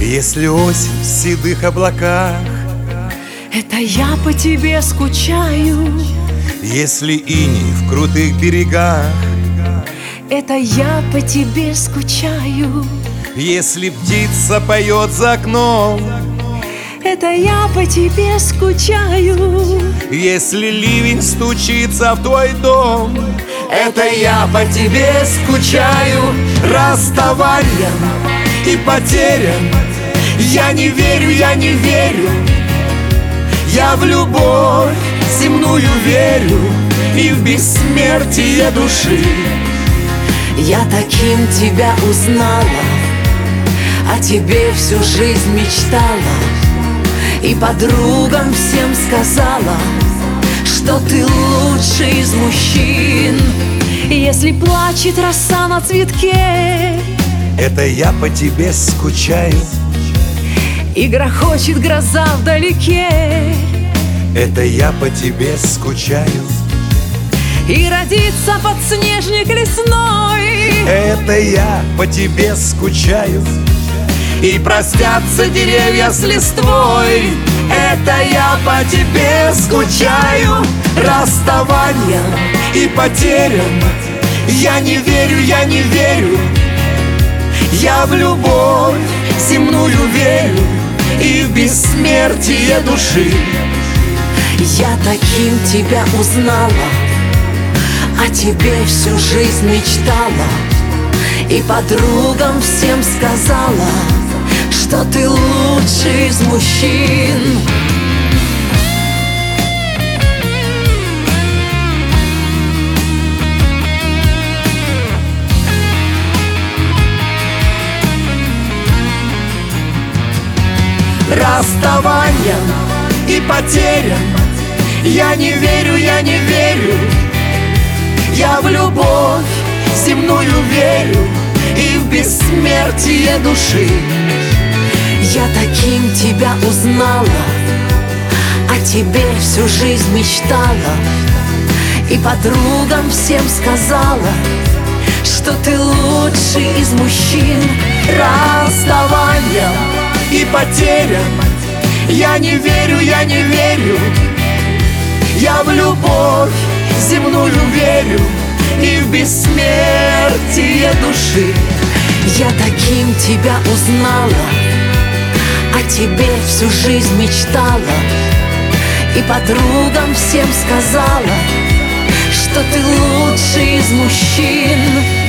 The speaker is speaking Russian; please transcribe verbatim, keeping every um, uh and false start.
Если осень в седых облаках, это я по тебе скучаю. если иней в крутых берегах, это я по тебе скучаю. если птица поет за окном, это я по тебе скучаю. если ливень стучится в твой дом, это я по тебе скучаю. Расставанием и потерям я не верю, я не верю. Я в любовь земную верю и в бессмертие души. Я таким тебя узнала, о тебе всю жизнь мечтала, и подругам всем сказала, что ты лучший из мужчин. Если плачет роса на цветке, это я по тебе скучаю. и грохочет гроза вдалеке, это я по тебе скучаю. и родится подснежник лесной, это я по тебе скучаю. И простятся деревья с листвой, это я по тебе скучаю. Расставанием и потерям я не верю, я не верю. Я в любовь земную верю и в бессмертие души. я таким тебя узнала, о тебе всю жизнь мечтала, и подругам всем сказала, что ты лучший из мужчин. Расставанием и потерям я не верю, я не верю. Я в любовь земную верю и в бессмертие души. Я таким тебя узнала, о тебе всю жизнь мечтала, и подругам всем сказала, что ты лучший из мужчин. Расставанием и потерям я не верю, я не верю. Я в любовь земную верю и в бессмертие души. Я таким тебя узнала, о тебе всю жизнь мечтала, и подругам всем сказала, что ты лучший из мужчин.